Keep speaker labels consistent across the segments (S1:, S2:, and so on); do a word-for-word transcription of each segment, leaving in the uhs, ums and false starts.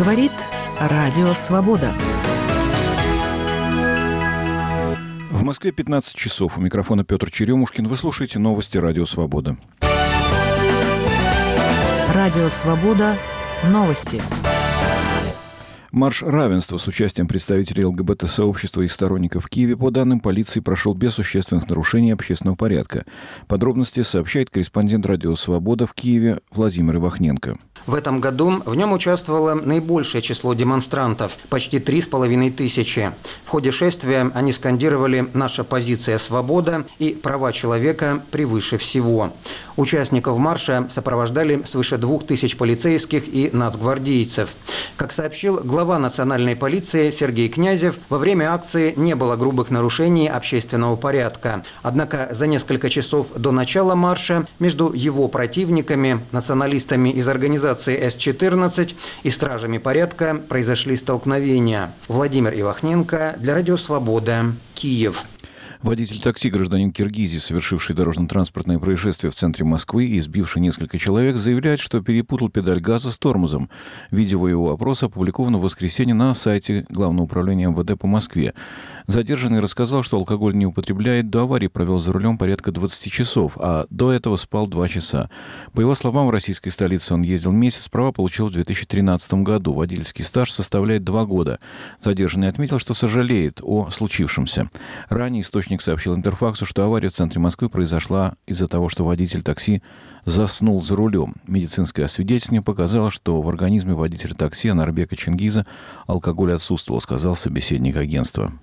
S1: Говорит Радио Свобода.
S2: В Москве пятнадцать часов. У микрофона Петр Черемушкин. Вы слушаете новости Радио Свобода.
S1: Радио Свобода. Новости.
S2: Марш равенства с участием представителей ЛГБТ-сообщества и их сторонников в Киеве, по данным полиции, прошел без существенных нарушений общественного порядка. Подробности сообщает корреспондент Радио Свобода в Киеве Владимир Ивахненко.
S3: В этом году в нем участвовало наибольшее число демонстрантов – почти три с половиной тысячи. В ходе шествия они скандировали «Наша позиция – свобода» и «Права человека превыше всего». Участников марша сопровождали свыше двух тысяч полицейских и нацгвардейцев. Как сообщил глава национальной полиции Сергей Князев, во время акции не было грубых нарушений общественного порядка. Однако за несколько часов до начала марша между его противниками, националистами из организации эс четырнадцать и стражами порядка произошли столкновения. Владимир Ивахненко для Радио Свобода, Киев.
S2: Водитель такси, гражданин Киргизии, совершивший дорожно-транспортное происшествие в центре Москвы и сбивший несколько человек, заявляет, что перепутал педаль газа с тормозом. Видео его опроса опубликовано в воскресенье на сайте Главного управления эм вэ дэ по Москве. Задержанный рассказал, что алкоголь не употребляет, до аварии провел за рулем порядка двадцати часов, а до этого спал два часа. По его словам, в российской столице он ездил месяц, права получил в две тысячи тринадцатом году. Водительский стаж составляет два года. Задержанный отметил, что сожалеет о случившемся. Ранее источник сообщил Интерфаксу, что авария в центре Москвы произошла из-за того, что водитель такси заснул за рулем. Медицинское освидетельствование показало, что в организме водителя такси Анарбека Чингиза алкоголь отсутствовал, сказал собеседник агентства.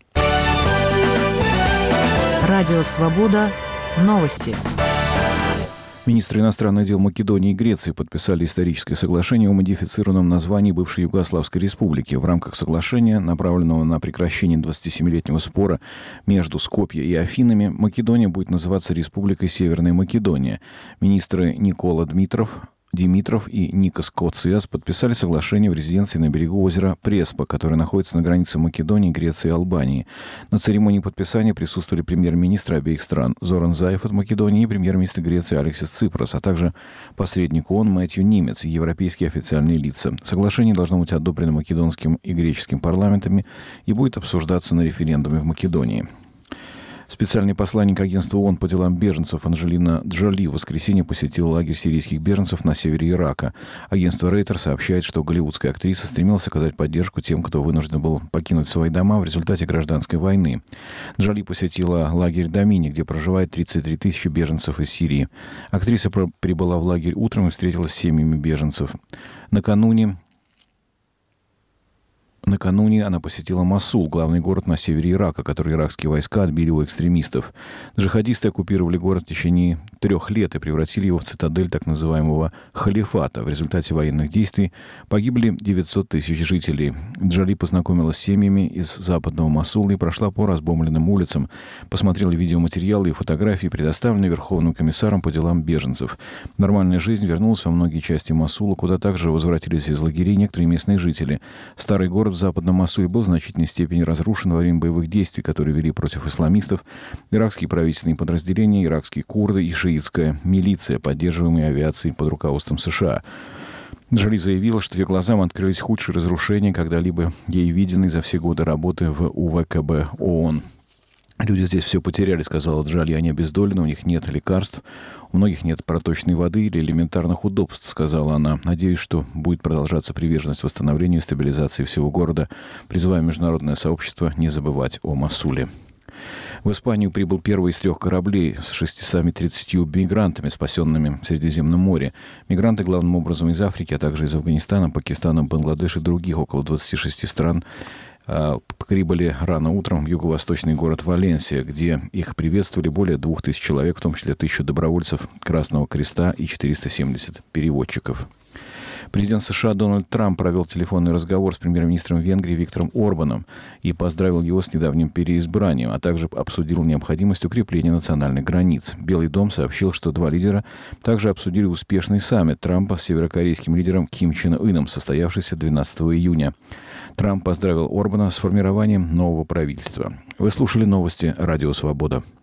S1: Радио Свобода. Новости.
S2: Министры иностранных дел Македонии и Греции подписали историческое соглашение о модифицированном названии бывшей Югославской республики. В рамках соглашения, направленного на прекращение двадцатисемилетнего спора между Скопье и Афинами, Македония будет называться Республикой Северная Македония. Министры Никола Дмитров, Димитров и Никос Коциас подписали соглашение в резиденции на берегу озера Преспа, которое находится на границе Македонии, Греции и Албании. На церемонии подписания присутствовали премьер-министры обеих стран Зоран Заев от Македонии и премьер-министр Греции Алексис Ципрас, а также посредник ООН Мэтью Нимец и европейские официальные лица. Соглашение должно быть одобрено македонским и греческим парламентами и будет обсуждаться на референдуме в Македонии. Специальный посланник агентства ООН по делам беженцев Анджелина Джоли в воскресенье посетила лагерь сирийских беженцев на севере Ирака. Агентство Рейтер сообщает, что голливудская актриса стремилась оказать поддержку тем, кто вынужден был покинуть свои дома в результате гражданской войны. Джоли посетила лагерь Домини, где проживает тридцать три тысячи беженцев из Сирии. Актриса прибыла в лагерь утром и встретилась с семьями беженцев. Накануне Накануне она посетила Мосул, главный город на севере Ирака, который иракские войска отбили у экстремистов. Джихадисты оккупировали город в течение трех лет и превратили его в цитадель так называемого халифата. В результате военных действий погибли девятьсот тысяч жителей. Джоли познакомилась с семьями из западного Мосула и прошла по разбомбленным улицам, посмотрела видеоматериалы и фотографии, предоставленные Верховным комиссаром по делам беженцев. Нормальная жизнь вернулась во многие части Мосула, куда также возвратились из лагерей некоторые местные жители. Старый город в западном Мосуле был в значительной степени разрушен во время боевых действий, которые вели против исламистов, иракские правительственные подразделения, иракские курды и шиитская милиция, поддерживаемые авиацией под руководством США. Джоли заявила, что ее глазам открылись худшие разрушения, когда-либо ей виденные за все годы работы в У В К Б ООН. «Люди здесь все потеряли», — сказала Джоли, — «они обездолены, у них нет лекарств, у многих нет проточной воды или элементарных удобств», — сказала она. «Надеюсь, что будет продолжаться приверженность восстановлению и стабилизации всего города. Призываю международное сообщество не забывать о Мосуле». В Испанию прибыл первый из трех кораблей с шестьюстами тридцатью мигрантами, спасенными в Средиземном море. Мигранты главным образом из Африки, а также из Афганистана, Пакистана, Бангладеша и других около двадцати шести стран прибыли рано утром в юго-восточный город Валенсия, где их приветствовали более двух тысяч человек, в том числе тысяча добровольцев Красного Креста и четыреста семьдесят переводчиков. Президент США Дональд Трамп провел телефонный разговор с премьер-министром Венгрии Виктором Орбаном и поздравил его с недавним переизбранием, а также обсудил необходимость укрепления национальных границ. Белый дом сообщил, что два лидера также обсудили успешный саммит Трампа с северокорейским лидером Ким Чен Ыном, состоявшийся двенадцатого июня. Трамп поздравил Орбана с формированием нового правительства. Вы слушали новости Радио Свобода.